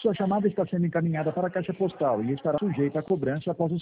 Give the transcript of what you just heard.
Sua chamada está sendo encaminhada para a caixa postal e estará sujeita a cobrança após o